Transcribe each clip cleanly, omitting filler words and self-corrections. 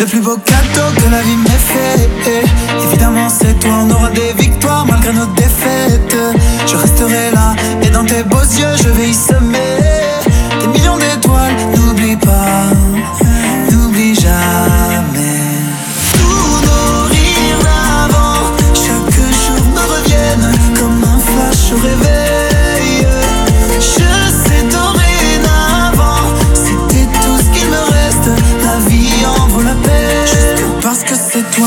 Le plus beau cadeau que la vie m'ait fait. Évidemment c'est toi, on aura des victoires malgré nos défaites. Je resterai là et dans tes beaux yeux je vais y semer des millions d'étoiles. N'oublie pas, n'oublie jamais. Tous nos rires d'avant, chaque jour me reviennent comme un flash au réveil. Je sais dorénavant, c'était tout ce qu'il me reste. La vie en vaut la peine, juste parce que c'est toi.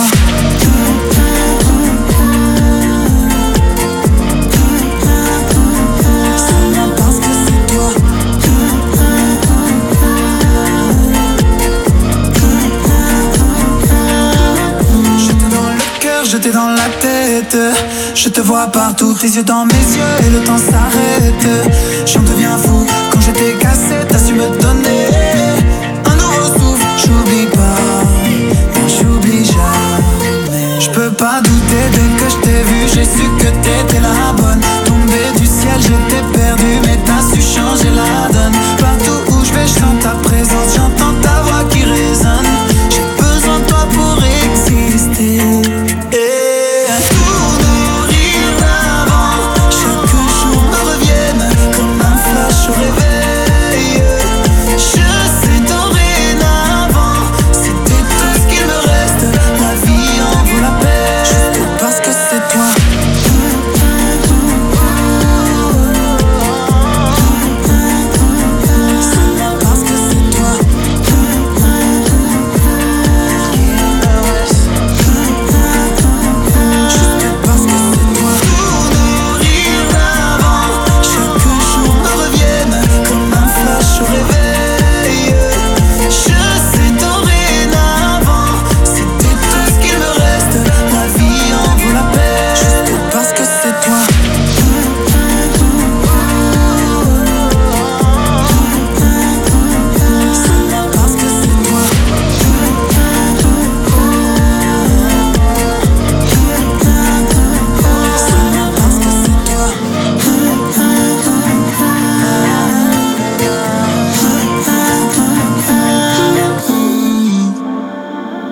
Seulement parce que c'est toi. J'étais dans le cœur, j'étais dans la tête. Je te vois partout, tes yeux dans mes yeux et le temps s'arrête. J'en deviens fou, quand j'étais cassé, t'as su me donner un nouveau souffle. J'oublie pas, non j'oublie jamais. Je peux pas douter, dès que je t'ai vu, j'ai su que t'étais là-bas.